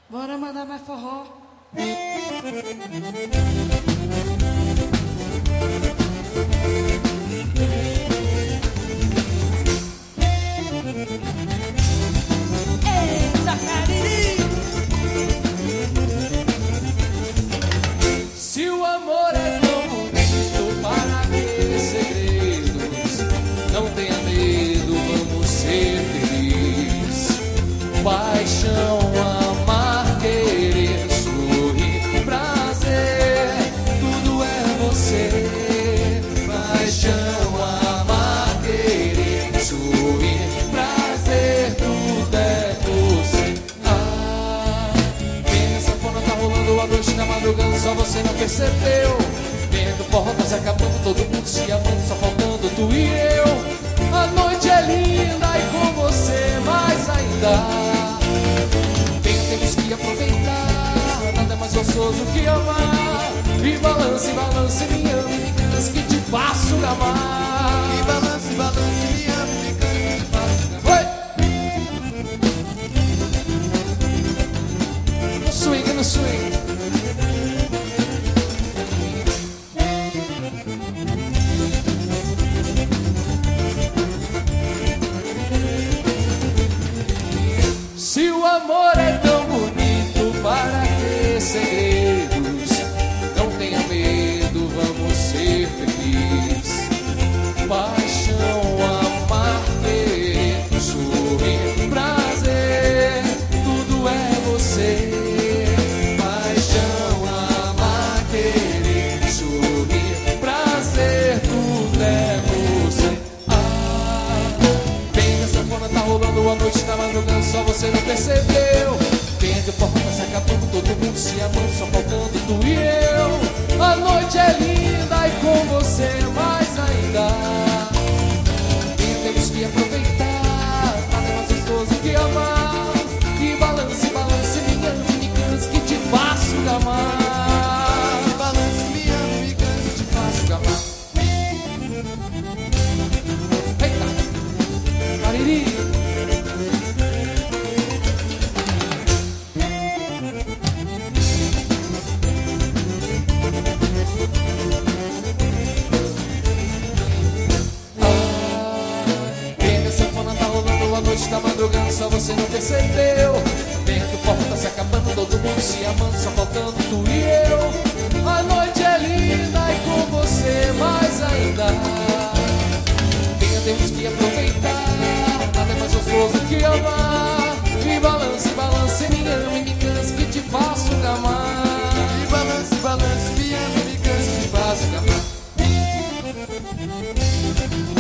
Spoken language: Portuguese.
Bora mandar mais forró. Eita, Cariri! Se o amor é tão bonito, para que segredos? Não tenha medo, vamos ser felizes. Paixão, amar, querer, sorrir, prazer, tudo é você. Paixão, amar, querer, sorrir, prazer, tudo é você. Vem nessa forma, tá rolando a noite, tá madrugando, só você não percebeu. Vendo porra, tá se acabando, todo mundo se amando, só faltando tu e eu. A noite é linda e com você mais ainda. Temos que aproveitar, nada é mais gostoso que amar. E balance, balance, me ame, me canse que te faço amar. E balance, balance, me ame, me canse que te faço amar. Oi! No swing, no swing. Se o amor é tão bonito, para que segredos? Não tenha medo, vamos ser felizes. Paixão, amar, querer, sorrir, prazer, tudo é você. Paixão, amar, querer, sorrir, prazer, tudo é você. Vem nessa forma, tá rolando a noite, tá madrugando, só você não percebeu. Vendo porta, tá se acabando, todo mundo se amando, só faltando tu e eu. A noite é linda e com você mais ainda. Temos que aproveitar, nada é mais gostoso que amar. E balance, balance, me ame, me canse que te faço amar. E balance, me ame, me canse que te faço amar. Eita, Cariri. Tá madrugando, só você não percebeu. Vendo porta, tá se acabando, todo mundo se amando, só faltando tu e eu. A noite é linda e com você mais ainda. Temos que aproveitar, nada é mais gostoso que amar. E balance, balance, me ame, me canse que te faço amar. E balance, balance, me ame, me canse que te faço amar.